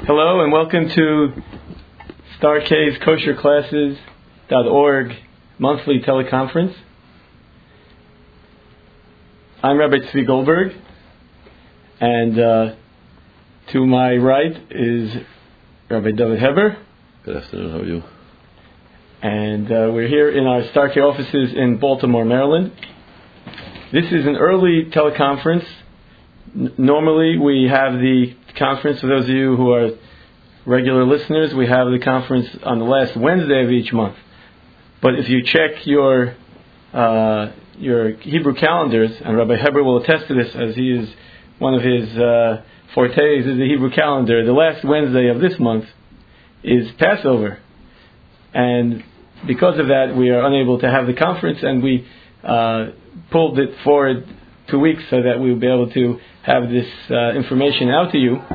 Hello and welcome to Stark's KosherClasses.org monthly teleconference. I'm Rabbi Tzvi Goldberg, and to my right is Rabbi David Heber. Good afternoon, how are you? And we're here in our Stark offices in Baltimore, Maryland. This is an early teleconference. Normally we have the conference, for those of you who are regular listeners, we have the conference on the last Wednesday of each month. But if you check your Hebrew calendars, and Rabbi Heber will attest to this as he is one of his fortes is the Hebrew calendar, the last Wednesday of this month is Passover. And because of that, we are unable to have the conference, and we pulled it forward 2 weeks so that we will be able to have this information out to you.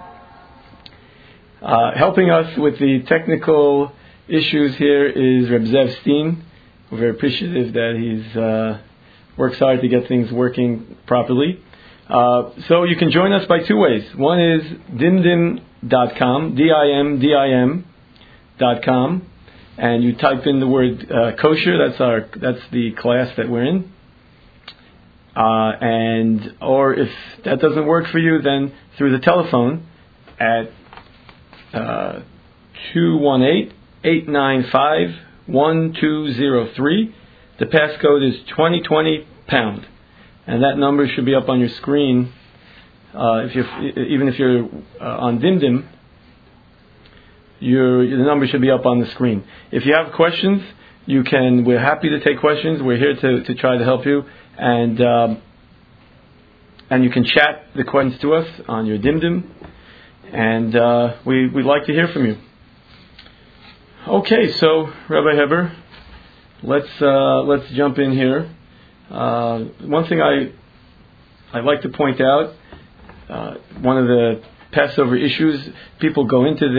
Helping us with the technical issues here is Reb Zev Steen. We're very appreciative that he's works hard to get things working properly. So you can join us by two ways. One is dimdim.com, dimdim.com, and you type in the word kosher. That's the class that we're in. Or if that doesn't work for you, then through the telephone at 218-895-1203. The passcode is 2020 pound, and that number should be up on your screen. Even if you're on Dimdim, the number should be up on the screen. If you have questions, we're happy to take questions. We're here to try to help you. And you can chat the questions to us on your Dimdim, and we'd like to hear from you. Okay, so Rabbi Heber, let's jump in here. One thing I'd like to point out, one of the Passover issues, people go into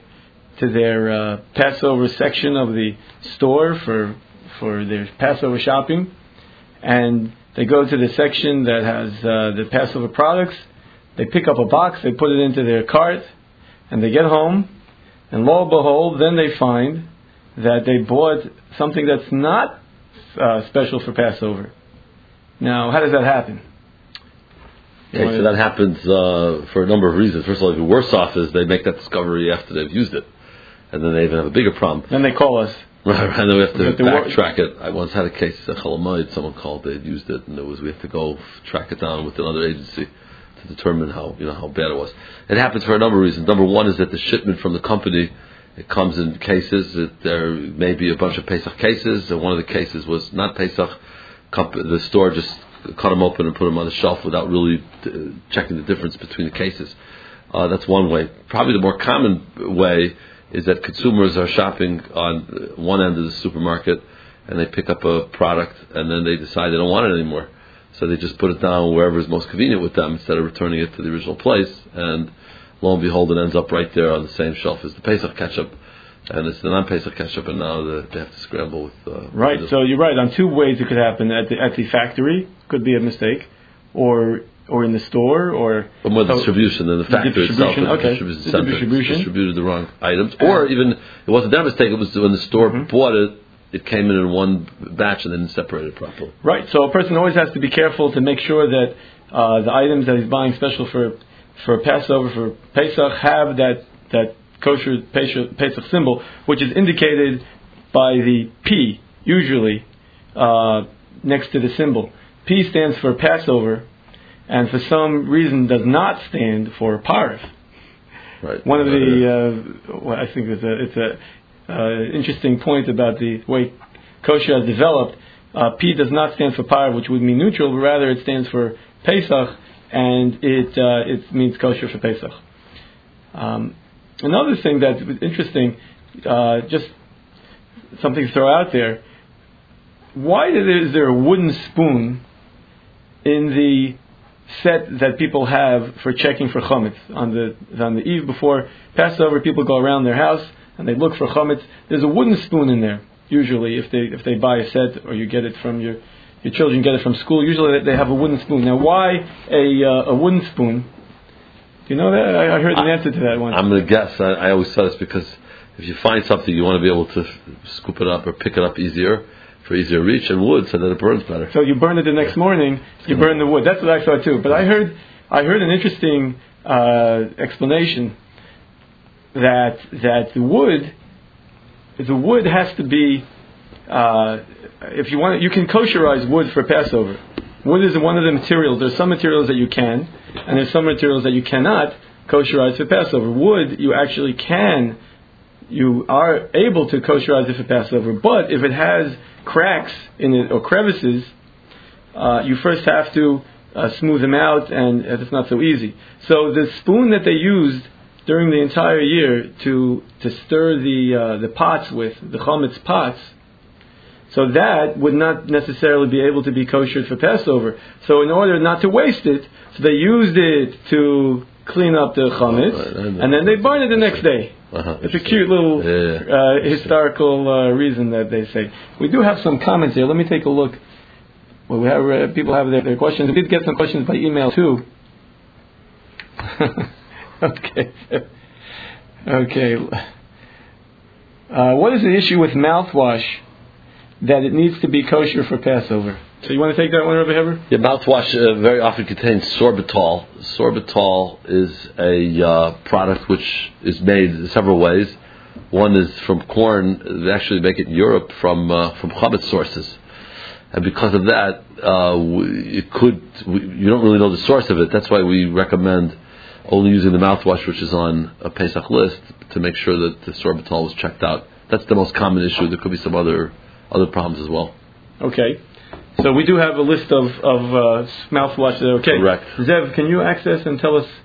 their Passover section of the store for their Passover shopping, and they go to the section that has the Passover products. They pick up a box, they put it into their cart, and they get home, and lo and behold, then they find that they bought something that's not special for Passover. Now, how does that happen? Okay, so that happens for a number of reasons. First of all, the worse off is they make that discovery after they've used it, and then they even have a bigger problem. Then they call us. Right, and then we have to backtrack it. I once had a case, Chalamayid, someone called, they'd used it, and we had to go track it down with another agency to determine how bad it was. It happens for a number of reasons. Number one is that the shipment from the company, it comes in cases. There may be a bunch of Pesach cases, and one of the cases was not Pesach. The store just cut them open and put them on the shelf without really checking the difference between the cases. That's one way. Probably the more common way is that consumers are shopping on one end of the supermarket, and they pick up a product, and then they decide they don't want it anymore. So they just put it down wherever is most convenient with them instead of returning it to the original place. And lo and behold, it ends up right there on the same shelf as the Pesach ketchup, and it's the non-Pesach ketchup, and now they have to scramble with... right, so you're right. On two ways it could happen. At the factory, could be a mistake, or in the store, or... But more distribution than the factory itself. Distributed the wrong items. Or even, it wasn't their mistake, it was when the store bought it, it came in one batch and they didn't separate it properly. Right, so a person always has to be careful to make sure that the items that he's buying special for Passover, for Pesach, have that kosher Pesach symbol, which is indicated by the P, usually, next to the symbol. P stands for Passover, and for some reason does not stand for Parv. Right. One of the, I think it's a interesting point about the way kosher has developed. P does not stand for Parv, which would mean neutral, but rather it stands for Pesach, and it means kosher for Pesach. Another thing that's interesting, just something to throw out there. Why is there a wooden spoon in the set that people have for checking for chametz on the eve before Passover? People go around their house and they look for chametz. There's a wooden spoon in there. Usually, if they buy a set, or you get it from your children get it from school, usually they have a wooden spoon. Now, why a wooden spoon? Do you know that? I heard an answer to that once. I'm going to guess. I always say this because if you find something, you want to be able to scoop it up or pick it up easier, for easier reach, and wood, so that it burns better. So you burn it the next morning, you burn the wood. That's what I thought too. But I heard an interesting explanation that the wood has to be, if you want, you can kosherize wood for Passover. Wood is one of the materials. There's some materials that you can, and there's some materials that you cannot kosherize for Passover. Wood, you actually can. You are able to kosherize it for Passover, but if it has cracks in it or crevices, you first have to smooth them out, and it's not so easy. So the spoon that they used during the entire year to stir the pots with, the chametz pots, so that would not necessarily be able to be koshered for Passover. So in order not to waste it, so they used it to clean up the chametz, and then they burn it the next day. It's a cute little historical reason that they say. We do have some comments here. Let me take a look. Well, we have people have their questions. We did get some questions by email too. Okay. What is the issue with mouthwash that it needs to be kosher for Passover? So you want to take that one, Rabbi Heber? Yeah, mouthwash very often contains sorbitol. Sorbitol is a product which is made several ways. One is from corn. They actually make it in Europe from chametz sources. And because of that, you don't really know the source of it. That's why we recommend only using the mouthwash which is on a Pesach list to make sure that the sorbitol was checked out. That's the most common issue. There could be some other problems as well. Okay. So we do have a list of mouthwash that are okay. Correct. Zev, can you access and tell us?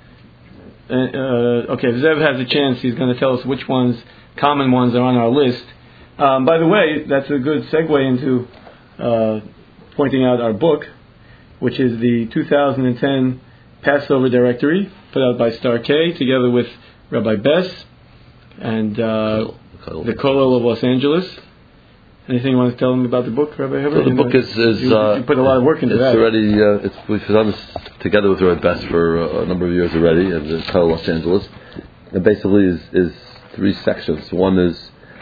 Okay, if Zev has a chance, he's going to tell us which common ones are on our list. By the way, that's a good segue into pointing out our book, which is the 2010 Passover Directory, put out by Star K, together with Rabbi Bess and the Kollel of Los Angeles. Anything you want to tell them about the book, Rabbi Heber? So the book is you put a lot of work into that. We've done this together with Rabbi Bess for a number of years already, and the Kollel Los Angeles. It basically is three sections. One is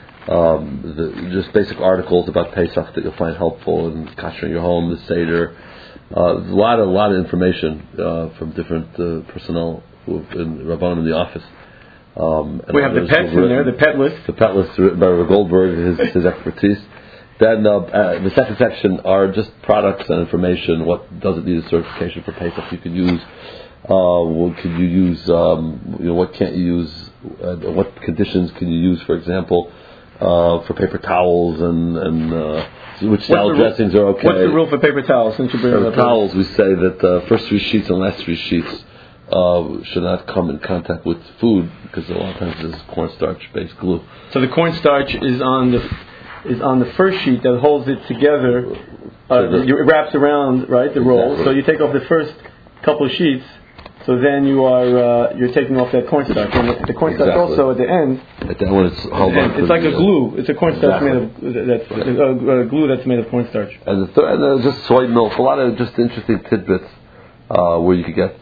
just basic articles about Pesach that you'll find helpful in kashering your home, the Seder. A lot of information from different personnel who have been Rabbanim in the office. We have the pets in there, the pet list. The pet list written by Rabbi Goldberg, his expertise. Then the second section are just products and information. What doesn't need a certification for Pesach? You can use. What can you use? What can't you use? What conditions can you use? For example, for paper towels and which salad dressings are okay. What's the rule for paper towels? Since you bring paper towels, we say that the first 3 sheets and last 3 sheets should not come in contact with food because a lot of times there's cornstarch-based glue. So the cornstarch is on the first sheet that holds it together. It wraps around, right, the roll. Exactly. So you take off the first couple of sheets. So then you're taking off that cornstarch, and the cornstarch also at the end. At the end, when it's held on. It's like a glue. It's a cornstarch made of glue that's made of cornstarch. And just soy milk. A lot of just interesting tidbits where you could get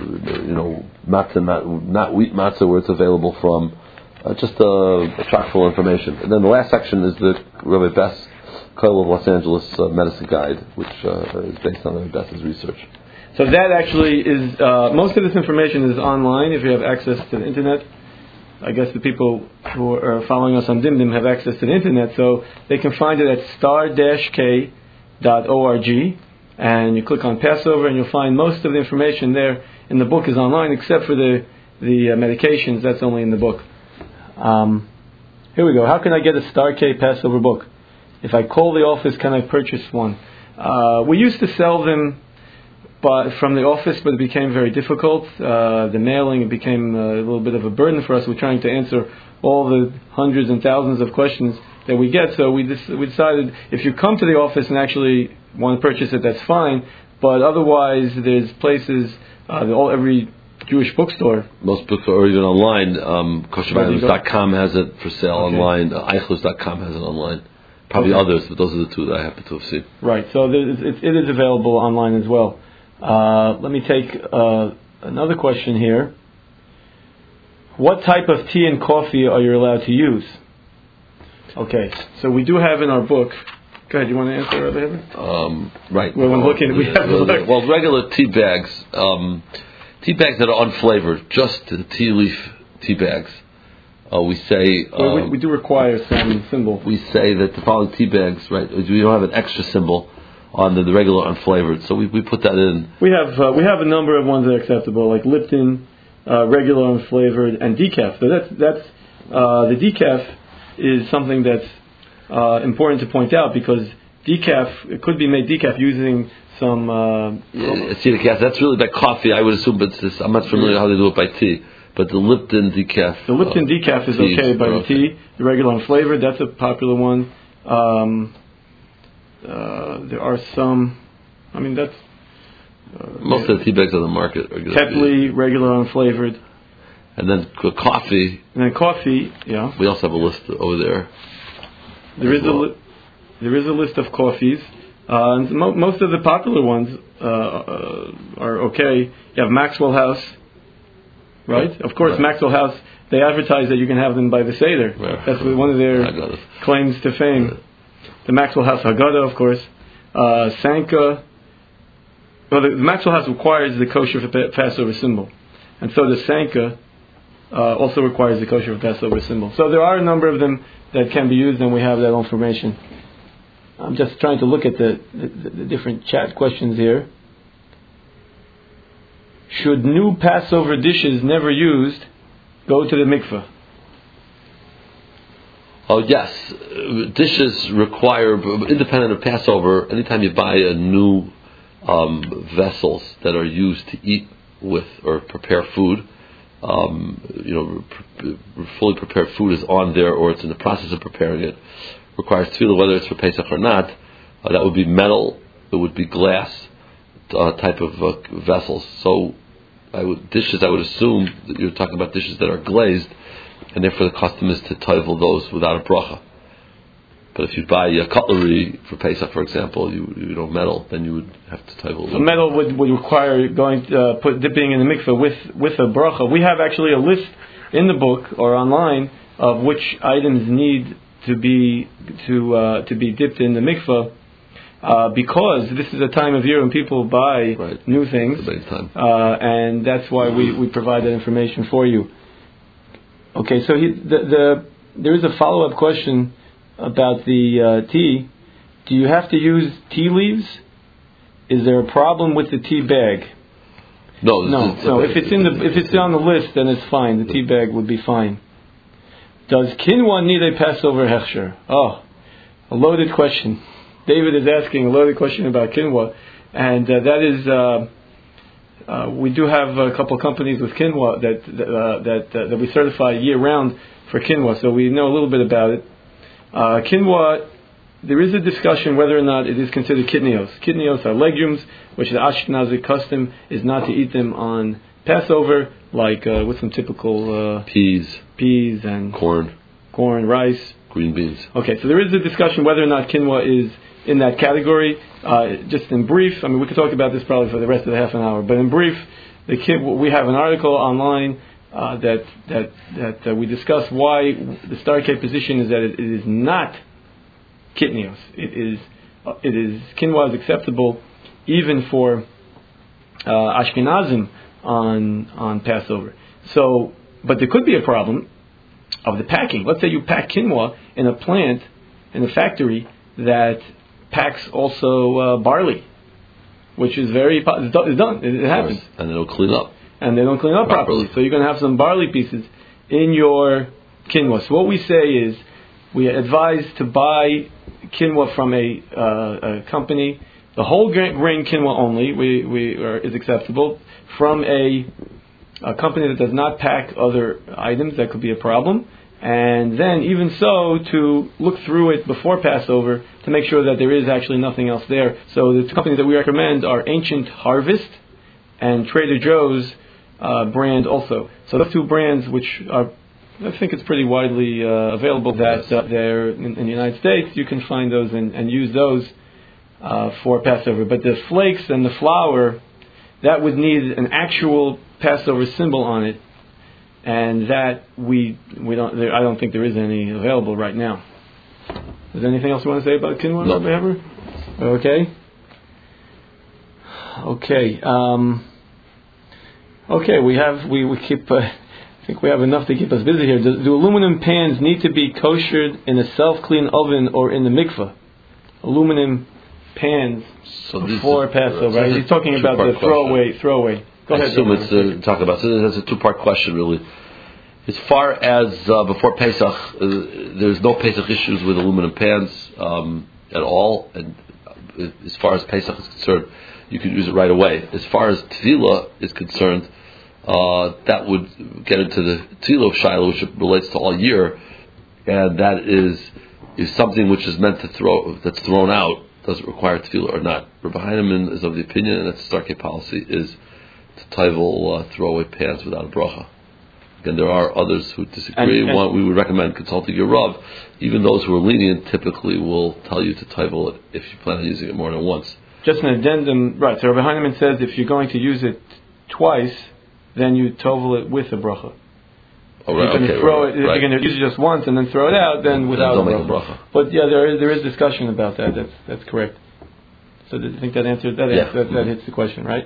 matzah, not wheat matzah, where it's available from. Just a chock full of information. And then the last section is the Rabbi Bess Kollel of Los Angeles medicine guide, which is based on Rabbi Bess's research. So that actually is, most of this information is online if you have access to the internet. I guess the people who are following us on DimDim have access to the internet, so they can find it at star-k.org, and you click on Passover and you'll find most of the information there in the book is online, except for the medications, that's only in the book. Here we go. How can I get a Star K Passover book? If I call the office, can I purchase one? We used to sell them from the office, but it became very difficult. The mailing, it became a little bit of a burden for us. We're trying to answer all the hundreds and thousands of questions that we get. So we decided if you come to the office and actually want to purchase it, that's fine. But otherwise, there's places, every Jewish bookstore. Most bookstores, or even online. koshervitamins.com has it for sale online. Eichlers.com has it online. Probably others, but those are the two that I happen to have seen. Right, so it is available online as well. Let me take another question here. What type of tea and coffee are you allowed to use? Okay, so we do have in our book. Go ahead. You want to answer, Rabbi Heber? Right. Well, when looking, we have well, regular tea bags that are unflavored, just the tea leaf tea bags. We say we do require some symbol. We say that the following tea bags, right? We don't have an extra symbol on the regular unflavored, so we put that in. We have a number of ones that are acceptable, like Lipton, regular unflavored, and decaf. So that's the decaf is something that's important to point out, because it could be made decaf using some acetic acid. That's really by coffee, I would assume, but I'm not familiar how they do it by tea. But the Lipton decaf. The Lipton decaf is okay by the tea. The regular unflavored, that's a popular one. There are some. I mean, that's most of the tea bags on the market are good. Tetley, regular unflavored. And then coffee. And then coffee, yeah. We also have a list over there. There is a list of coffees. And most of the popular ones are okay. You have Maxwell House, right? Of course, right. Maxwell House, they advertise that you can have them by the Seder. Right. That's one of their claims to fame. Right. The Maxwell House Haggadah, of course. Sanka. Well, the Maxwell House requires the kosher for Passover symbol. And so the Sanka also requires the kosher for Passover symbol. So there are a number of them that can be used, and we have that information. I'm just trying to look at the different chat questions here. Should new Passover dishes never used go to the mikveh? Oh yes, dishes require, independent of Passover, anytime you buy a new vessels that are used to eat with or prepare food, fully prepared food is on there, or it's in the process of preparing it, requires tefillah, whether it's for Pesach or not. That would be metal, it would be glass type of vessels. So I would assume that you're talking about dishes that are glazed, and therefore the custom is to tovel those without a bracha. But if you buy a cutlery for Pesach, for example, metal, then you would have to tovel. So metal would require dipping in the mikveh with a bracha. We have actually a list in the book or online of which items need to be dipped in the mikveh, because this is a time of year when people buy new things, and that's why we provide that information for you. Okay, so there is a follow-up question about the tea. Do you have to use tea leaves? Is there a problem with the tea bag? No. If it's on the list, then it's fine. The tea bag would be fine. Does quinoa need a Passover hechsher? Oh, a loaded question. David is asking a loaded question about quinoa, and that is. We do have a couple of companies with quinoa that we certify year round for quinoa, so we know a little bit about it. Quinoa, there is a discussion whether or not it is considered kitnios. Kitnios are legumes, which the Ashkenazi custom is not to eat them on Passover, like with some typical peas and corn, rice, green beans. Okay, so there is a discussion whether or not quinoa is in that category. Just in brief, I mean, we could talk about this probably for the rest of the half an hour, but in brief, we have an article online that we discuss why the Starkey position is that it is not kitnios. It is quinoa is acceptable even for Ashkenazim on Passover. So, but there could be a problem of the packing. Let's say you pack quinoa in a plant, in a factory that packs also barley, which is it's done. It happens. And they don't clean up. And they don't clean up properly. So you're going to have some barley pieces in your quinoa. So what we say is, we advise to buy quinoa from a company, the whole grain quinoa only is acceptable, from a company that does not pack other items. That could be a problem. And then, even so, to look through it before Passover to make sure that there is actually nothing else there. So the companies that we recommend are Ancient Harvest and Trader Joe's brand also. So those two brands, which are, I think it's pretty widely available, that there in the United States, you can find those and use those for Passover. But the flakes and the flour, that would need an actual Passover symbol on it. and that we don't. I don't think there is any available right now. Is there anything else you want to say about quinoa? No. Okay. Okay. We keep. I think we have enough to keep us busy here. Do aluminum pans need to be koshered in a self-clean oven or in the mikveh? Aluminum pans before Passover. Right? He's talking about the throwaway. Go ahead. I assume it's talking about. So that's a two-part question, really. As far as before Pesach, there's no Pesach issues with aluminum pans at all, and as far as Pesach is concerned, you can use it right away. As far as tefillah is concerned, that would get into the tefillah of Shiloh, which relates to all year, and that is something which is meant to that's thrown out. Does it require tefillah or not? Rabbi Heinemann is of the opinion, and that's the Starkey policy, is to taivel throwaway pans without a bracha. Again, there are others who disagree. We would recommend consulting your Rav. Even those who are lenient typically will tell you to taivel it if you plan on using it more than once. Just an addendum, right? So Rabbi Heinemann says if you're going to use it twice, then you tovel it with a bracha. Oh, right. If you're going to use it just once and then throw it out, then without a bracha. But yeah, there is discussion about that. That's correct. So I think that answers that. Yeah. That hits the question, right?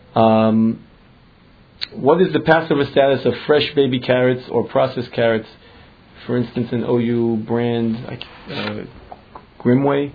What is the Passover status of fresh baby carrots or processed carrots? For instance, an OU brand, Grimway.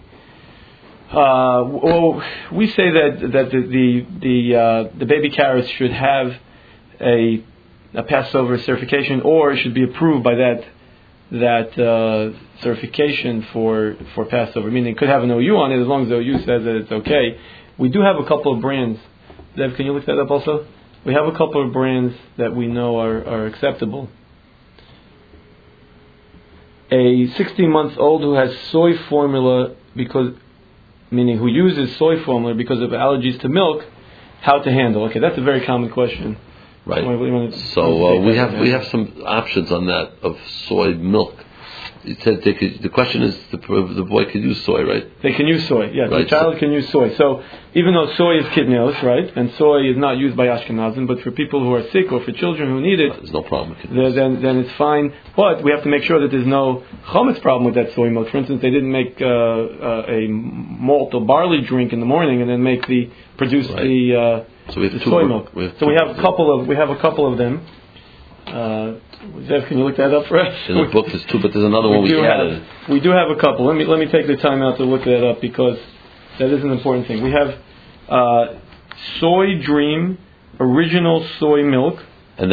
We say that the baby carrots should have a Passover certification, or it should be approved by that certification for Passover. Meaning, it could have an OU on it as long as the OU says that it's okay. We do have a couple of brands. Dev, can you look that up also? We have a couple of brands that we know are acceptable. A 16-month-old who has soy formula who uses soy formula because of allergies to milk, how to handle? Okay, that's a very common question. Right. So we have some options on that of soy milk. You said the question is the boy can use soy, right? They can use soy, yes. Right. The child can use soy. So even though soy is kitnios, right, and soy is not used by Ashkenazim, but for people who are sick or for children who need it, there's no problem. Then it's fine. But we have to make sure that there's no chametz problem with that soy milk. For instance, they didn't make a malt or barley drink in the morning and then produce the soy milk. So we have a couple of them. Zev, can you look that up for us? In the book there's two, but there's another one we added. We do have a couple. Let me take the time out to look that up because that is an important thing. We have Soy Dream original soy milk. Go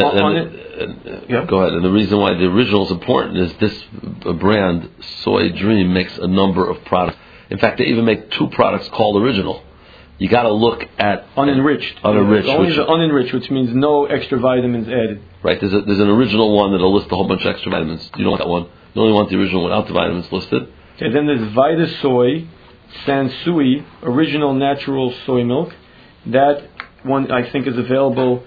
ahead. And the reason why the original is important is this brand, Soy Dream, makes a number of products. In fact, they even make two products called original. You got to look at unenriched. Only the unenriched, which means no extra vitamins added. Right. There's an original one that'll list a whole bunch of extra vitamins. You don't want that one. You only want the original without the vitamins listed. Okay. Then there's Vita Soy, Sansui, original natural soy milk. That one I think is available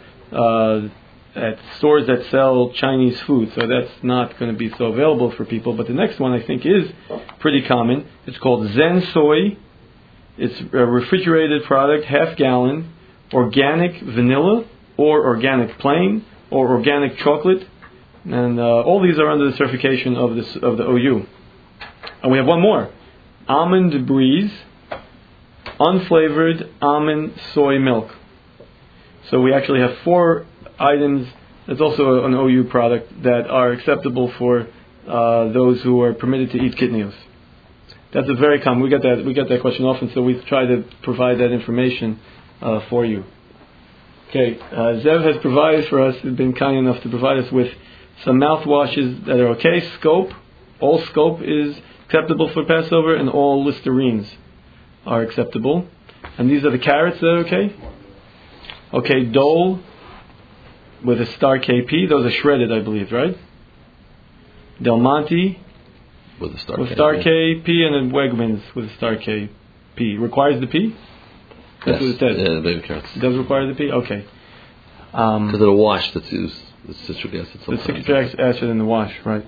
at stores that sell Chinese food. So that's not going to be so available for people. But the next one I think is pretty common. It's called Zen Soy. It's a refrigerated product, half gallon, organic vanilla, or organic plain, or organic chocolate, and all these are under the certification of the OU. And we have one more, Almond Breeze, unflavored almond soy milk. So we actually have 4 items. It's also an OU product that are acceptable for those who are permitted to eat kidneys. That's a very common. We get that question often, so we try to provide that information for you. Okay, Zev has provided for us. Been kind enough to provide us with some mouthwashes that are okay. Scope, all Scope is acceptable for Passover, and all Listerines are acceptable. And these are the carrots that are okay. Okay, Dole with a star KP. Those are shredded, I believe, right? Del Monte. With a star KP and then Wegmans with a star KP. Requires the P? That's what it says. Yeah, the baby carrots. It does require the P? Okay. Because of the wash that's used, the citric acid. The citric acid in the wash, right.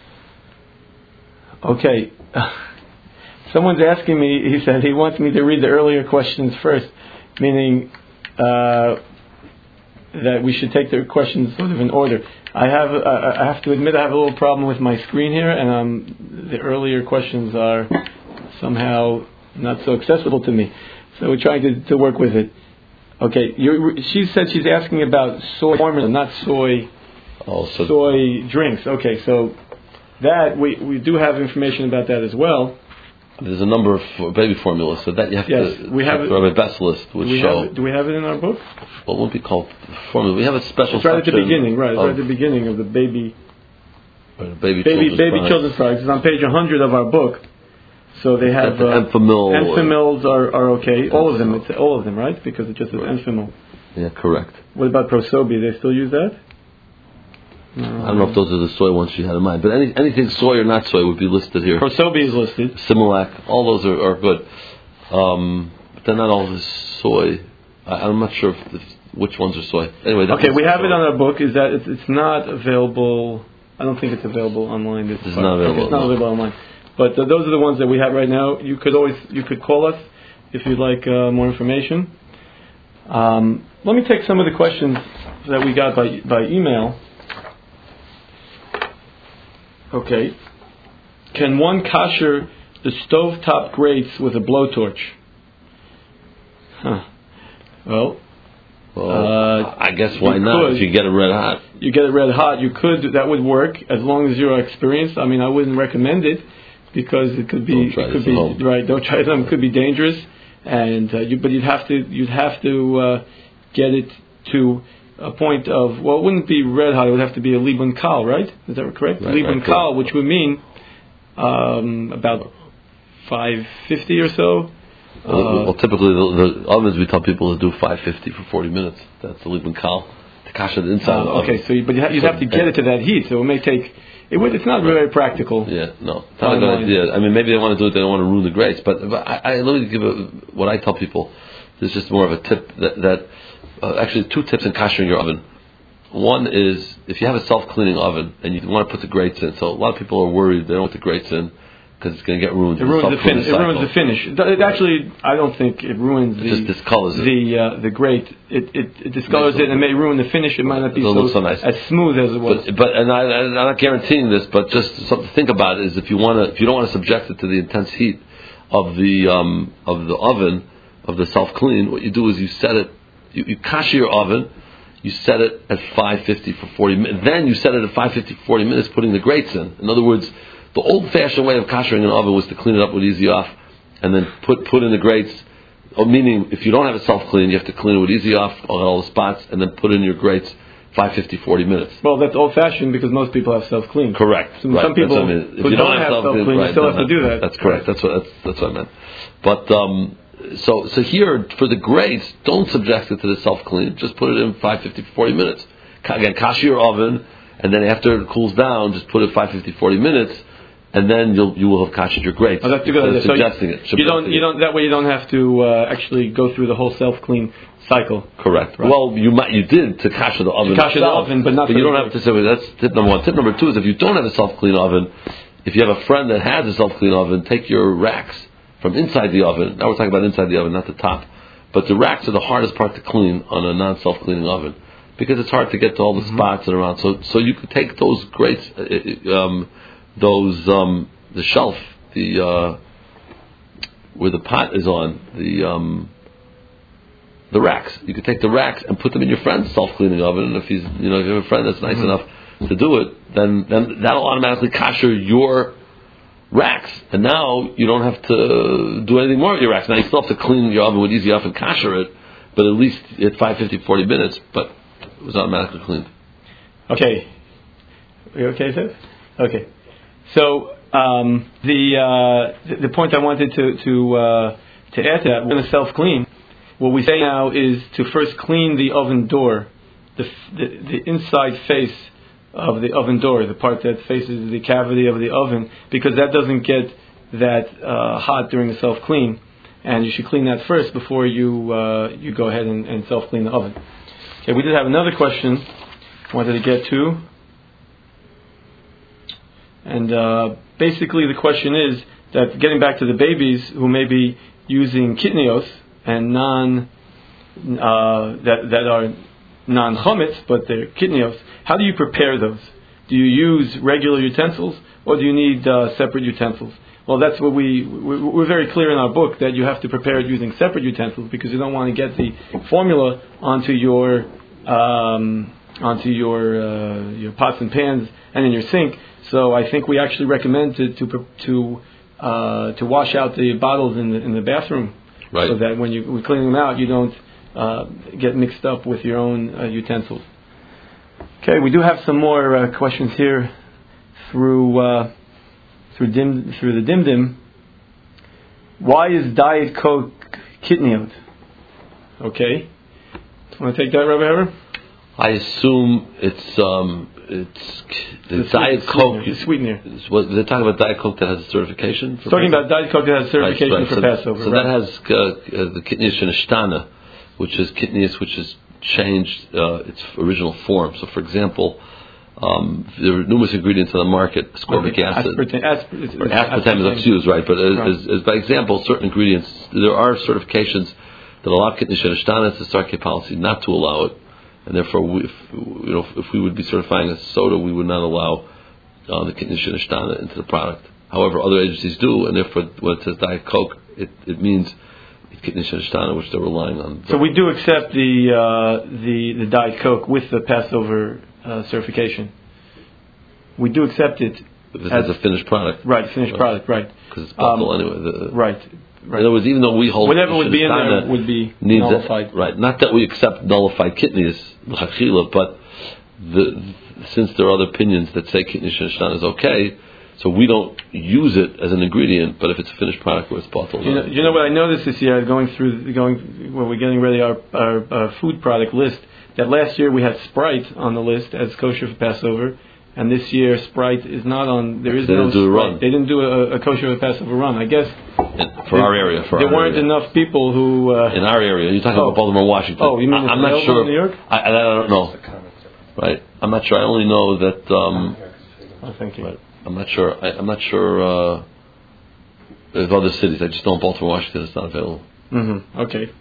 Okay. Someone's asking me, he said he wants me to read the earlier questions first, meaning that we should take the questions sort of in order. I have to admit I have a little problem with my screen here, and the earlier questions are somehow not so accessible to me. So we're trying to work with it. Okay, she said she's asking about soy formula, not soy. Also, soy drinks. Okay, so that we do have information about that as well. There's a number of baby formulas, so that you have to. We have a best list would show. Do we have it in our book? Well, it won't be called formula. We have a special. It's right at the beginning, right? Right at the beginning of the baby children's products. It's on page 100 of our book. So they have Enfamil. Enfamils are okay. All of them. It's all of them, right? Because it just says Enfamil. Yeah, correct. What about Prosobi? They still use that? I don't know if those are the soy ones she had in mind, but anything soy or not soy would be listed here. Prosobi is listed. Similac, all those are good. But they're not all soy. I'm not sure which ones are soy. Anyway, okay, we have it on our book. Is that it's not available? I don't think it's available online. It's not available. It's not available online. But those are the ones that we have right now. You could call us if you'd like more information. Let me take some of the questions that we got by email. Okay. Can one kasher the stovetop grates with a blowtorch? Well, I guess why not? If you get it red hot. You get it red hot, you could. That would work as long as you're experienced. I mean, I wouldn't recommend it because it could be. Right. Don't try it. It could be dangerous, and but you'd have to get it to a point of, well, it wouldn't be red hot. It would have to be a Liban Kal, right? Is that correct? Right, Liban Kal, which would mean about 550 or so. Well, typically the ovens we tell people to do 550 for 40 minutes. That's the Liban Kal to kasher the inside of the oven. Okay, so you'd have to get it to that heat, so it may take. It's not very practical. Yeah, no, it's not a good idea. I mean, maybe they want to do it. They don't want to ruin the grates. But let me give what I tell people. This is just more of a tip that actually two tips in kashering your oven. One is if you have a self-cleaning oven and you want to put the grates in. So a lot of people are worried they don't want the grates in because it's going to get ruined. It ruins the finish. It actually, I don't think it ruins it just discolors the grate. It discolors it and it may ruin the finish. It might not be so nice. as smooth as it was. But I'm not guaranteeing this, but just something to think about is if you don't want to subject it to the intense heat of the oven of the self-clean, what you do is you set it. You kasher your oven, you set it at 550 for 40 minutes. Then you set it at 550 for 40 minutes, putting the grates in. In other words, the old-fashioned way of kashering an oven was to clean it up with Easy Off, and then put in the grates. Meaning, if you don't have a self-clean, you have to clean it with Easy Off on all the spots, and then put in your grates 550, 40 minutes. Well, that's old-fashioned because most people have self-clean. Correct. So some people who don't have self-clean, you still have to do that. That's correct. That's what I meant. But So here, for the grates, don't subject it to the self-clean. Just put it in 550 for 40 minutes. Again, kasher your oven, and then after it cools down, just put it 550, 40 minutes, and then you will have kashered your grates. Oh, that's a good idea. Suggesting it. That way you don't have to actually go through the whole self-clean cycle. Correct. Right. Well, you did to kasher the oven. Kasher the oven, but not. But you don't have to say, that's tip number one. Tip number two is if you don't have a self-clean oven, if you have a friend that has a self-clean oven, take your racks from inside the oven. Now we're talking about inside the oven, not the top. But the racks are the hardest part to clean on a non-self-cleaning oven because it's hard to get to all the spots and around. So you could take those grates, the shelf, where the pot is on, the racks. You could take the racks and put them in your friend's self-cleaning oven. And if you have a friend that's nice enough to do it, then that'll automatically kasher your racks, and now you don't have to do anything more with your racks. Now you still have to clean your oven with Easy Off and kasher it, but at least at 550, 40 minutes, but it was automatically cleaned. Okay. Are you okay, Seth? Okay. So the point I wanted to add to that, we're going to self-clean. What we say now is to first clean the oven door, the inside face of the oven door, the part that faces the cavity of the oven, because that doesn't get that hot during the self-clean, and you should clean that first before you go ahead and self-clean the oven. Okay, we did have another question I wanted to get to, and basically the question is that getting back to the babies who may be using kitnios and that are non-chametz, but they're kitnios. How do you prepare those? Do you use regular utensils, or do you need separate utensils? Well, that's what we're very clear in our book that you have to prepare it using separate utensils because you don't want to get the formula onto your pots and pans and in your sink. So I think we actually recommend to wash out the bottles in the bathroom, right, so that when we clean them out, you don't get mixed up with your own utensils. Okay, we do have some more questions here through the Dimdim. Why is Diet Coke kitniot? Okay, want to take that, Rabbi Heber? I assume it's the Diet Coke. The sweetener. They're talking about Diet Coke that has a certification. Talking about Diet Coke that has certification right. for Passover. So that has the kitnius shenashtana, which is kitnius which has changed its original form. So, for example, there are numerous ingredients on the market, ascorbic acid, aspartame is used, right? But as by example, certain ingredients, there are certifications that allow kitnius shenashtana. It's a Sarkei policy not to allow it. And therefore, if we would be certifying a soda, we would not allow the kitnius shenashtana into the product. However, other agencies do, and therefore, when it says Diet Coke, it means kitnius shenashtana, which they're relying on. So we do accept the Diet Coke with the Passover certification. We do accept it as a finished product. Right, finished product, right. Because it's bottle anyway. Right. In other words, even though we hold whatever would be in there would be nullified. Right. Not that we accept nullified kitnius, but since there are other opinions that say kitnius shenashtana is okay, so we don't use it as an ingredient. But if it's a finished product, where it's bottled. You know what I noticed this year, when we're getting ready our food product list, that last year we had Sprite on the list as kosher for Passover. And this year, Sprite is not on. There is no Sprite. They didn't do a kosher Passover run. I guess our area. There weren't enough people who. In our area, you're talking about Baltimore, Washington. Oh, you mean I'm not sure. In New York? I don't know. Right. I'm not sure. I only know that. Oh, thank you. Right. I'm not sure. I'm not sure of other cities. I just know in Baltimore, Washington, it's not available. Mm-hmm. Okay.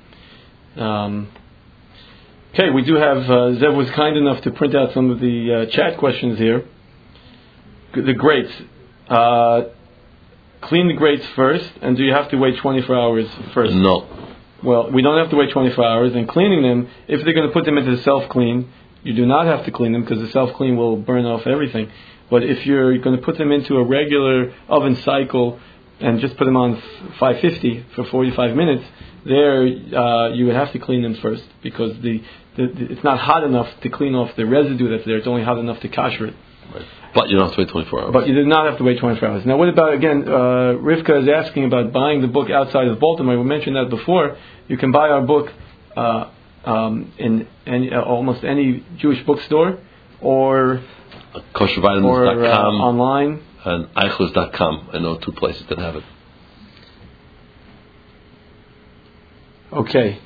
Okay, we do have, Zev was kind enough to print out some of the chat questions here. The grates. Clean the grates first, and do you have to wait 24 hours first? No. Well, we don't have to wait 24 hours, and cleaning them, if they're going to put them into the self-clean, you do not have to clean them because the self-clean will burn off everything. But if you're going to put them into a regular oven cycle and just put them on 550 for 45 minutes, there you would have to clean them first because it's not hot enough to clean off the residue that's there. It's only hot enough to kasher it. Right. But you don't have to wait 24 hours. But you do not have to wait 24 hours. Now, what about, again, Rivka is asking about buying the book outside of Baltimore. We mentioned that before. You can buy our book in almost any Jewish bookstore or koshervitamins.com online. And eichlers.com. I know two places that have it. Okay.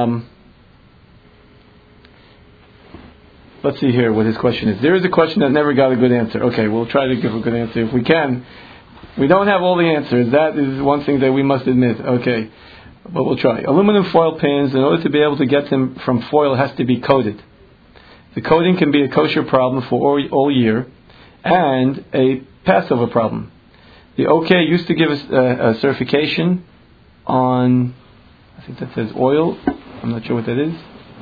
Let's see here what his question is. There is a question that never got a good answer. Okay, we'll try to give a good answer if we can. We don't have all the answers. That is one thing that we must admit. Okay, but we'll try. Aluminum foil pans, in order to be able to get them from foil, has to be coated. The coating can be a kosher problem for all year and a Passover problem. The OK used to give us a certification on, I think that says oil. I'm not sure what that is.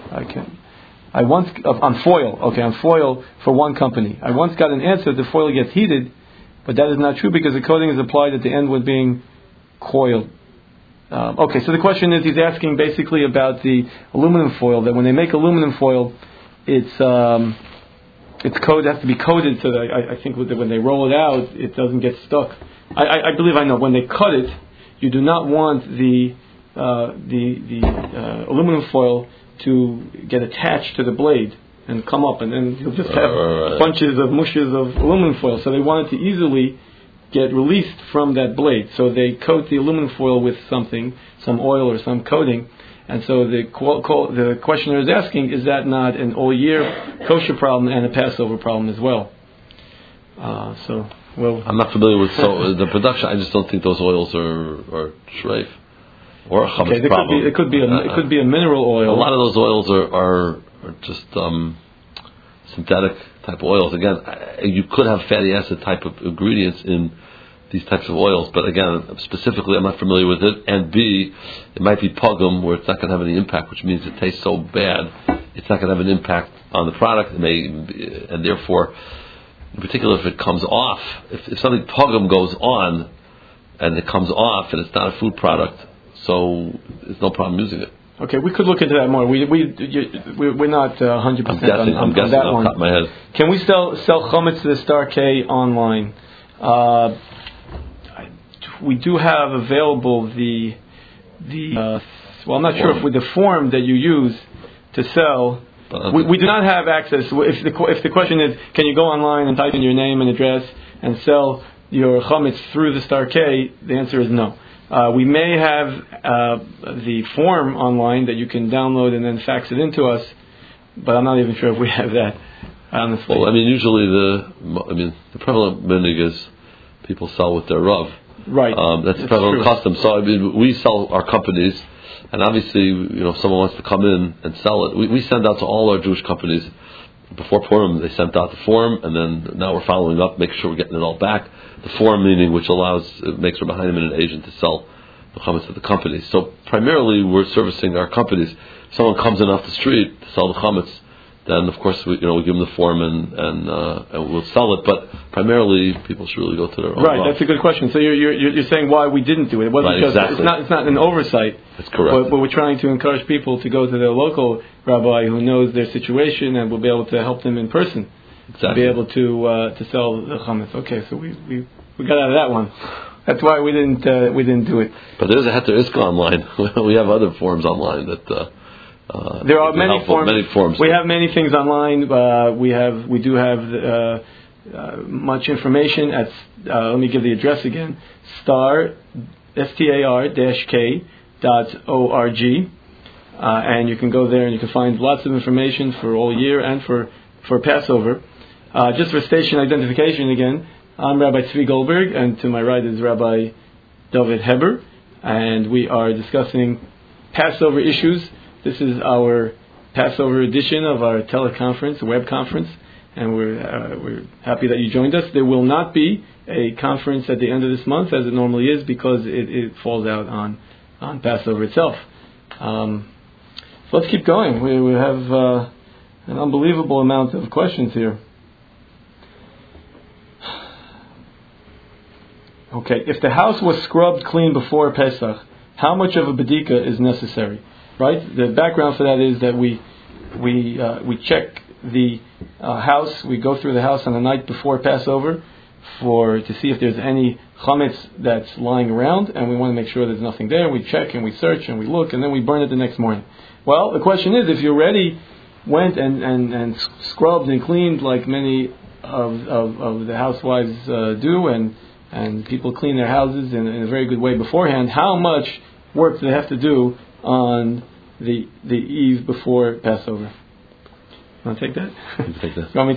On foil. Okay, on foil for one company. I once got an answer the foil gets heated, but that is not true because the coating is applied at the end when being coiled. Okay, so the question is, he's asking basically about the aluminum foil, that when they make aluminum foil, it's code has to be coated so that I think when they roll it out, it doesn't get stuck. I believe I know. When they cut it, you do not want the aluminum foil to get attached to the blade and come up, and then you'll just have bunches of mushes of aluminum foil. So they want it to easily get released from that blade. So they coat the aluminum foil with something, some oil or some coating. And so the questioner is asking, is that not an all-year kosher problem and a Passover problem as well? I'm not familiar with the production. I just don't think those oils are treif or a chametz problem. It could be a mineral oil. A lot of those oils are just synthetic type of oils. Again, you could have fatty acid type of ingredients in these types of oils, but again, specifically, I'm not familiar with it. And B, it might be pugum, where it's not going to have any impact, which means it tastes so bad, it's not going to have an impact on the product. It may, and therefore, in particular, if it comes off, if something pugum goes on and it comes off and it's not a food product, so there's no problem using it. Okay, we could look into that more. We're not 100% I'm guessing on that off one. the top of my head. Can we sell chametz to the Star K online? We do have available the well, I'm not sure if with the form that you use to sell. We do not have access. If the question is, can you go online and type in your name and address and sell your chametz through the Star K? The answer is no. We may have the form online that you can download and then fax it into us, but I'm not even sure if we have that, honestly. Well, I mean, usually the prevalent minig is people sell with their Rav. Right. That's the prevalent custom. So, I mean, we sell our companies, and obviously, if someone wants to come in and sell it, we send out to all our Jewish companies. Before Purim, they sent out the form, and then now we're following up, making sure we're getting it all back. The form, meaning which makes Rabbi Heinemann an agent to sell the chametz to the companies. So primarily, we're servicing our companies. If someone comes in off the street to sell the chametz, then of course we give them the form and we'll sell it. But primarily, people should really go to their own. Right, that's a good question. So you're saying why we didn't do it? It wasn't right, just exactly. It's not an oversight. That's correct. But we're trying to encourage people to go to their local rabbi who knows their situation and will be able to help them in person. Exactly. To be able to sell the chametz. Okay, so we got out of that one. That's why we didn't do it. But there's a Heter Iska online. We have other forms online that. There are many forms. We have many things online. We do have much information at. Let me give the address again: star-k.org, and you can go there and you can find lots of information for all year and for Passover. Just for station identification again, I'm Rabbi Tzvi Goldberg, and to my right is Rabbi David Heber, and we are discussing Passover issues. This is our Passover edition of our teleconference, web conference, and we're happy that you joined us. There will not be a conference at the end of this month, as it normally is, because it falls out on Passover itself. So let's keep going. We have an unbelievable amount of questions here. Okay, if the house was scrubbed clean before Pesach, how much of a bedika is necessary? Right. The background for that is that we check the house. We go through the house on the night before Passover to see if there's any chametz that's lying around, and we want to make sure there's nothing there. We check and we search and we look, and then we burn it the next morning. Well, the question is, if you already went and scrubbed and cleaned like many of the housewives do, and people clean their houses in a very good way beforehand, how much work do they have to do on the eve before Passover? Want to take that? Take that. You want me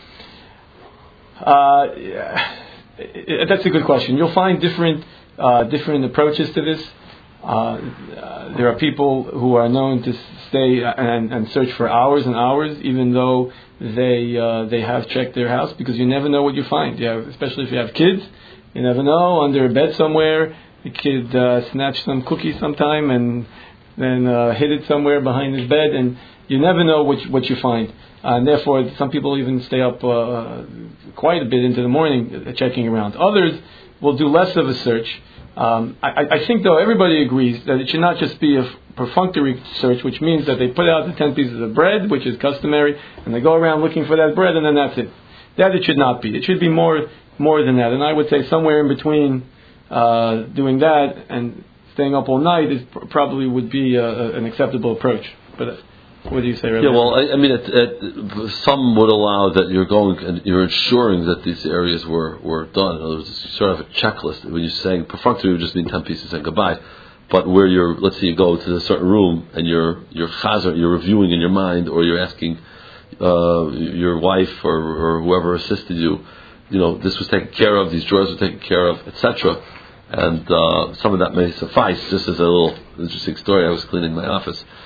to? That's a good question. You'll find different approaches to this. There are people who are known to stay and search for hours and hours, even though they have checked their house, because you never know what you find. Especially if you have kids, you never know. Under a bed somewhere, the kid snatched some cookies sometime and then hid it somewhere behind his bed, and you never know what you find. And therefore, some people even stay up quite a bit into the morning checking around. Others will do less of a search. I think, though, everybody agrees that it should not just be a perfunctory search, which means that they put out the 10 pieces of bread, which is customary, and they go around looking for that bread, and then that's it. That it should not be. It should be more than that. And I would say somewhere in between doing that and staying up all night probably would be an acceptable approach. But what do you say, Rabbi? Yeah, well, I mean, some would allow that you're going and you're ensuring that these areas were done. In other words, you sort of have a checklist. When you're saying perfunctory, would just mean 10 pieces and goodbye. But where let's say you go to a certain room and you're chazer, you're reviewing in your mind, or you're asking your wife or whoever assisted you, this was taken care of, these drawers were taken care of, etc. And some of that may suffice. Just as a little interesting story, I was cleaning my office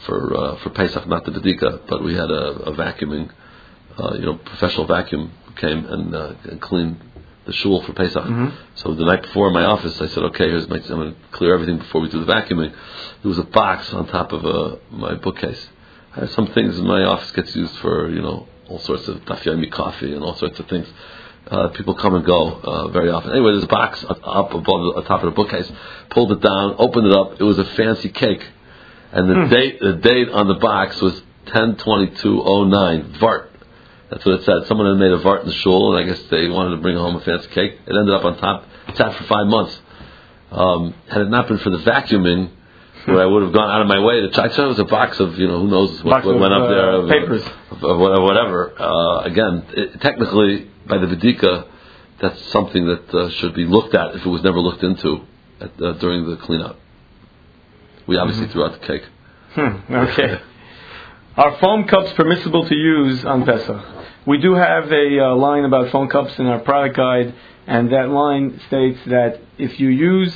for Pesach, not the Bedika, but we had a vacuuming, professional vacuum came and cleaned the shul for Pesach. Mm-hmm. So the night before in my office, I said, okay, I'm going to clear everything before we do the vacuuming. There was a box on top of my bookcase. I have some things in my office gets used for, all sorts of daf yomi coffee and all sorts of things. People come and go very often. Anyway, there's a box up above the top of the bookcase. Pulled it down, opened it up. It was a fancy cake. And the date on the box was 10/22/09, Vart. That's what it said. Someone had made a Vart in the shul, and I guess they wanted to bring home a fancy cake. It ended up on top. It sat for 5 months. Had it not been for the vacuuming, where I would have gone out of my way to try. So it was a box of, who knows what went up there. Papers. Whatever. Again, technically, by the Bedika, that's something that should be looked at if it was never looked into during the cleanup. We obviously threw out the cake. Okay. Are foam cups permissible to use on Pesach? We do have a line about foam cups in our product guide, and that line states that if you use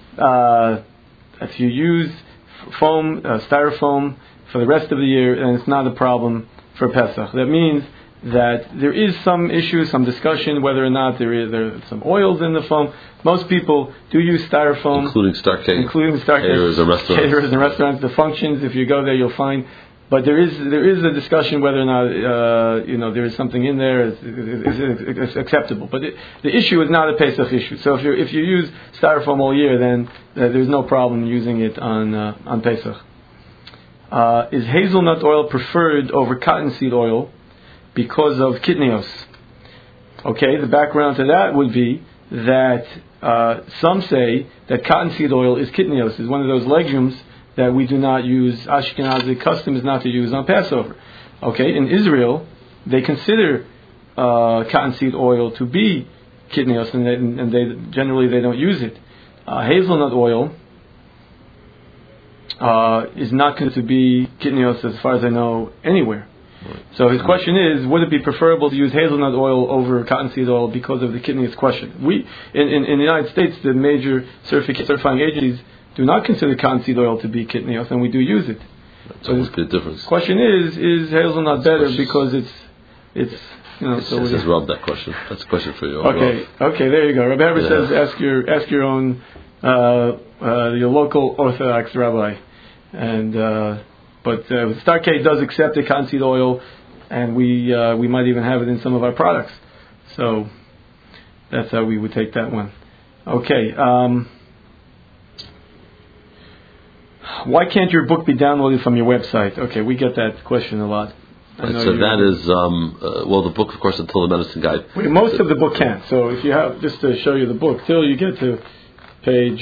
foam, styrofoam for the rest of the year, then it's not a problem for Pesach. That means that there is some issue, some discussion whether or not there are some oils in the foam. Most people do use styrofoam, including Starcade, caterers and restaurants. The functions, if you go there, you'll find. But there is a discussion whether or not there is something in there is acceptable. But the issue is not a Pesach issue. So if you use styrofoam all year, then there's no problem using it on Pesach. Is hazelnut oil preferred over cottonseed oil because of kitnios? Okay, the background to that would be that some say that cottonseed oil is kitnios, is one of those legumes that we do not use. Ashkenazi custom is not to use on Passover. Okay, in Israel, they consider cottonseed oil to be kitnios, and they generally don't use it. Hazelnut oil is not considered to be kitnios, as far as I know, anywhere. So his question is, would it be preferable to use hazelnut oil over cottonseed oil because of the kitnios question? We in the United States, the major certifying agencies do not consider cottonseed oil to be kitnios, and we do use it. So what's the difference? Question is hazelnut better because it's It says Rob that question. That's a question for you. Okay, Rob. Okay, there you go. Rabbi Heber says ask your own your local Orthodox rabbi, and but Starcade does accept the cottonseed oil, and we might even have it in some of our products. So that's how we would take that one. Okay. Why can't your book be downloaded from your website? Okay, we get that question a lot. So that is, the book, of course, until the medicine guide. Most of the book can't. So if you have, just to show you the book, till you get to page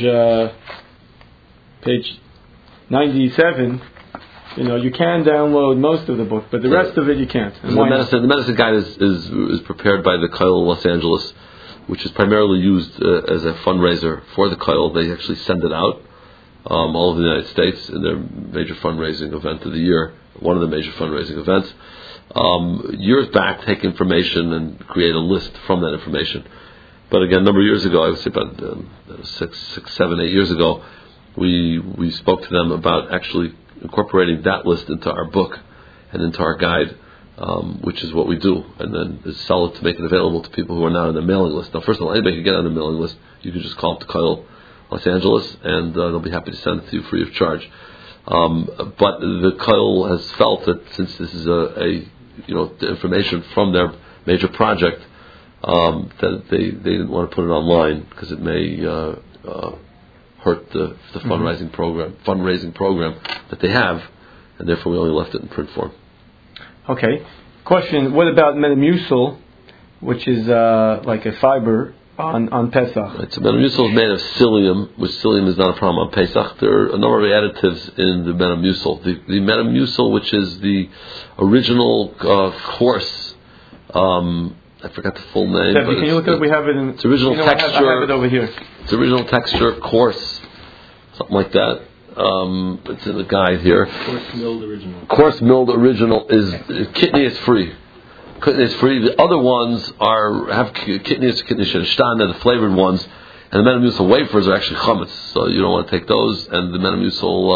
97, you can download most of the book, but the rest of it you can't. The medicine guide is prepared by the Koil Los Angeles, which is primarily used as a fundraiser for the Koil. They actually send it out all over the United States in their major fundraising event of the year, one of the major fundraising events. Years back, take information and create a list from that information. But again, a number of years ago, I would say about 6, 7, 8 years ago, we spoke to them about actually incorporating that list into our book and into our guide, which is what we do, and then sell it to make it available to people who are not on the mailing list. Now, first of all, anybody can get on the mailing list. You can just call up the Koil Los Angeles, and they'll be happy to send it to you free of charge. But the Koil has felt that since this is the information from their major project, that they didn't want to put it online because it may hurt the fundraising program that they have, and therefore we only left it in print form. Okay. Question: what about Metamucil, which is like a fiber on Pesach? Right, so Metamucil is made of psyllium, which psyllium is not a problem on Pesach. There are a number of additives in the Metamucil. The Metamucil, which is the original coarse, I forgot the full name. Stephanie, can you look at it? We have it in. It's original texture. I have it over here. It's original texture, coarse, something like that. It's in the guide here. Coarse milled original is kitnios free. Kitnios free. The other ones have kitnios shtana, the flavored ones, and the Metamucil wafers are actually chametz, so you don't want to take those. And the Metamucil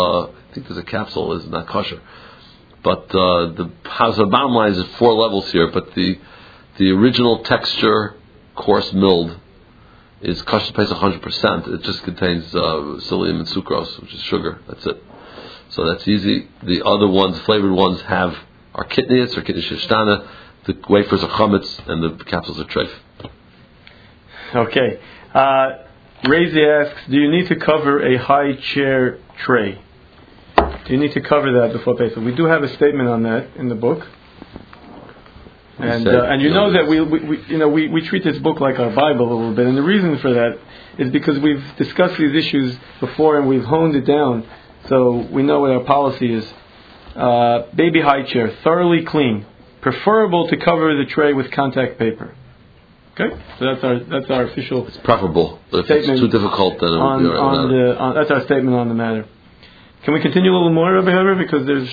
think there's a capsule is not kosher. But the bottom line is 4 levels here. But the original texture, coarse milled, is kosher Pesach 100%. It just contains psyllium and sucrose, which is sugar. That's it. So that's easy. The other ones, flavored ones, are kitnius or kitnius shtana. The wafers are chametz, and the capsules are treif. Okay. Razi asks, do you need to cover a high chair tray? Do you need to cover that before Pesach? We do have a statement on that in the book. And you know that we treat this book like our Bible a little bit, and the reason for that is because we've discussed these issues before and we've honed it down, so we know what our policy is. Baby high chair, thoroughly clean, preferable to cover the tray with contact paper. Okay, so that's our official. It's preferable, but if it's too difficult, then that's our statement on the matter. Can we continue a little more, Rabbi Heber? Because there's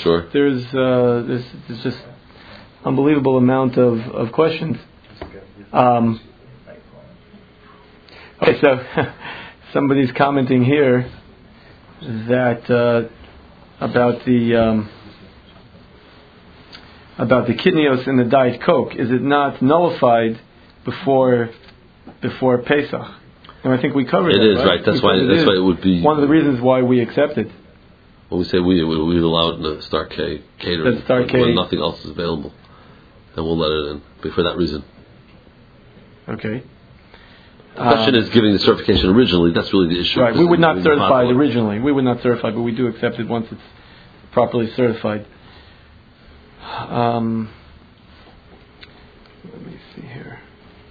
just unbelievable amount of questions. Okay, so somebody's commenting here that about the kidneys in the Diet Coke. Is it not nullified before Pesach? And I think we covered it. It is right. That's why it would be one of the reasons why we accept it. Well, we say we allow it in the Star K catering when nothing else is available. And we'll let it in for that reason. Okay. The question is giving the certification originally. That's really the issue. Right. We would not certify it originally. We would not certify, but we do accept it once it's properly certified. Let me see here.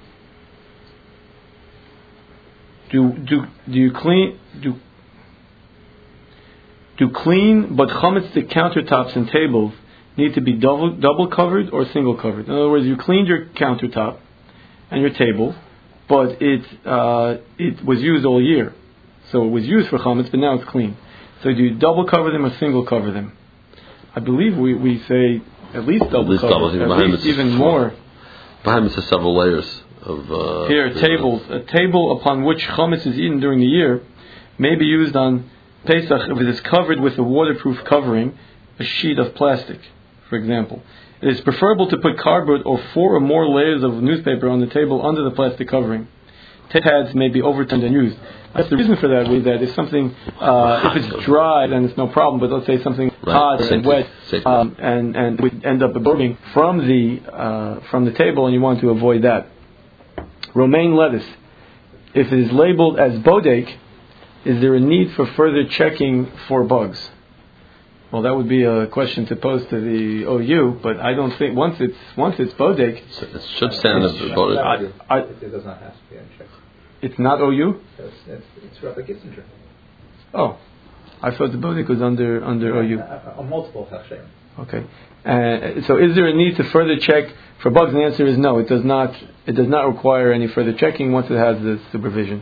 Do clean but chametz countertops and tables need to be double covered or single covered? In other words, you cleaned your countertop and your table, but it was used all year, so it was used for chametz, but now it's clean. So do you double cover them or single cover them? I believe we say at least double cover, at least even more. Behind it has several layers of. Here, tables. A table upon which chametz is eaten during the year may be used on Pesach if it is covered with a waterproof covering, a sheet of plastic, for example. It is preferable to put cardboard or 4 or more layers of newspaper on the table under the plastic covering. Pads may be overturned and used. That's the reason for that. That if something, if it's dry, then it's no problem. But let's say something hot and wet, and we end up absorbing from the table, and you want to avoid that. Romaine lettuce, if it is labeled as bodek, is there a need for further checking for bugs? Well, that would be a question to pose to the OU, but I don't think once it's bodek, it should stand as bodek. It does not have to be unchecked. It's not OU. It's Rabbi Kitzinger. Oh, I thought the bodek was under OU. On multiple Hashem. Okay. So, is there a need to further check for bugs? And the answer is no. It does not. It does not require any further checking once it has the supervision.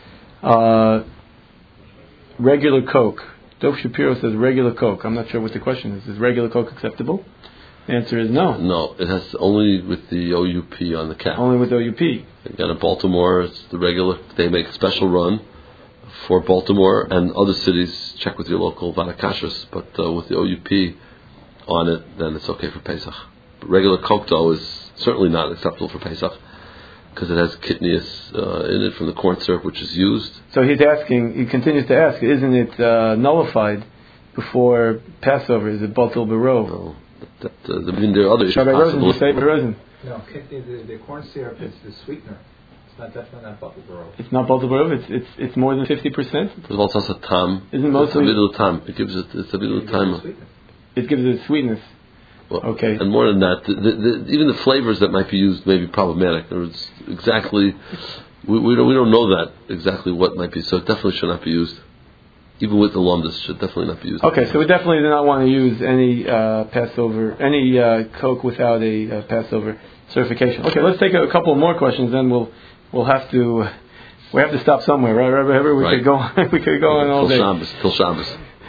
Regular Coke. Dov Shapiro says regular Coke. I'm not sure what the question is. Is regular Coke acceptable? The answer is no. No, it has only with the OUP on the cap. Only with OUP. Again, in Baltimore, it's the regular. They make a special run for Baltimore and other cities. Check with your local Vanakashras, but with the OUP on it, then it's okay for Pesach. But regular Coke, though, is certainly not acceptable for Pesach because it has kitnius in it from the corn syrup, which is used. So he continues to ask, isn't it nullified before Passover? Is it Batel B'Rov? No. There are other issues. Rabbi Rosen, you say Rosen? No, the corn syrup is the sweetener. It's not definitely not Batel B'Rov. It's not Batel B'Rov. It's more than 50%. There's also tam. Isn't mostly it's a little tam. It gives it a little time. It gives it sweetness. Well, okay. And more than that, even the flavors that might be used may be problematic. There's exactly we don't know that exactly what might be. So it definitely should not be used. Even with the lumdus, should definitely not be used. Okay, so we definitely do not want to use any Passover, any Coke without a Passover certification. Okay, let's take a couple more questions. Then we'll have to stop somewhere, right? Rabbi, we could go on all day. Till Shabbos.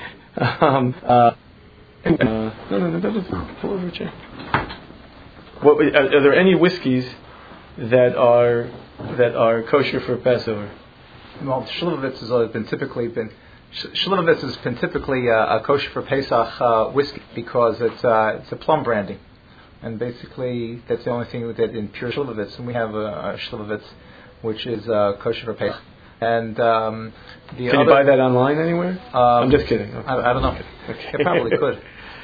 No, that was pull over a chair. Are there any whiskeys that are kosher for Passover? Well, Shlovovitz has typically been Shlivovitz has been typically a kosher for Pesach whiskey because it's a plum branding, and basically that's the only thing with it in pure Shlivovitz. And we have a Shlivovitz which is kosher for Pesach. And can you buy that online anywhere? I'm just kidding. Okay. I don't know. Okay. It probably could.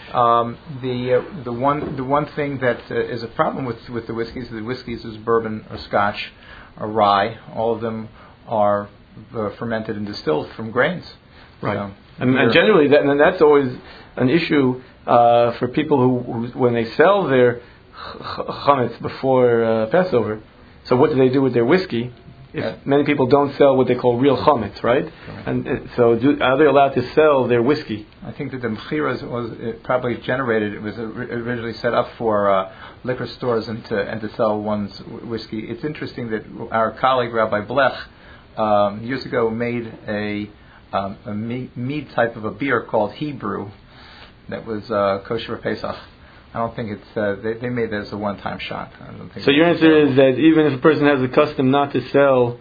The one thing that is a problem with the whiskeys is bourbon or Scotch or rye. All of them are fermented and distilled from grains. Right. So, and generally, that's always an issue for people who when they sell their chametz before Passover. So what do they do with their whiskey? Many people don't sell what they call real chametz, right? Correct. And so are they allowed to sell their whiskey? I think that the mechira was probably generated. It was originally set up for liquor stores and to sell one's whiskey. It's interesting that our colleague Rabbi Blech years ago made a mead type of a beer called Hebrew that was kosher for Pesach. I don't think it's they made that as a one-time shot. I don't think. So your answer is that even if a person has a custom not to sell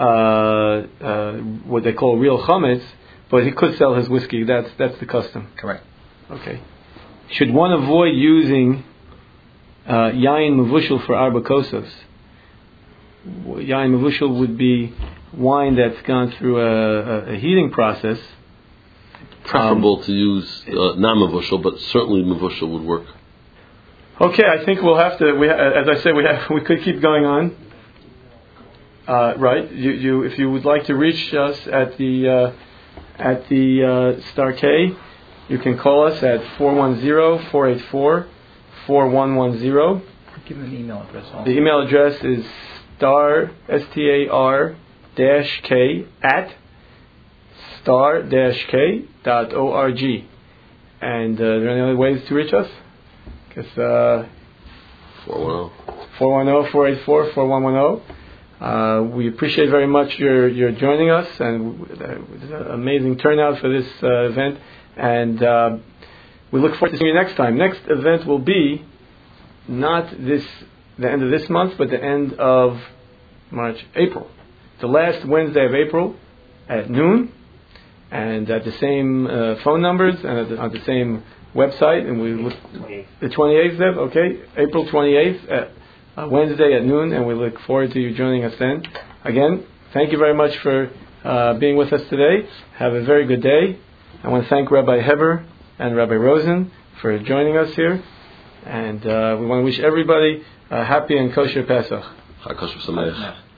what they call real chametz, but he could sell his whiskey. That's the custom. Correct. Okay. Should one avoid using yain mevushel for arba kosos? Yain mevushel would be wine that's gone through a heating process. Preferable to use non-mevushel, but certainly mevushel would work. Okay, I think we'll have to. As I said, we could keep going on. Right? You, if you would like to reach us at the Star K, you can call us at 410-484-4110. Give them an email address. Also. The email address is star-k at star-k.org. And are there any other ways to reach us? 410-484-4110. We appreciate very much your joining us, and amazing turnout for this event. And we look forward to seeing you next time. Next event will be not the end of this month, but the end of April. The last Wednesday of April at noon, and at the same phone numbers and on the same website, and we look the 28th, okay, April 28th at Wednesday at noon, and we look forward to you joining us then. Again, thank you very much for being with us today. Have a very good day. I want to thank Rabbi Heber and Rabbi Rosen for joining us here, and we want to wish everybody a happy and kosher Pesach. Kosher Sameach.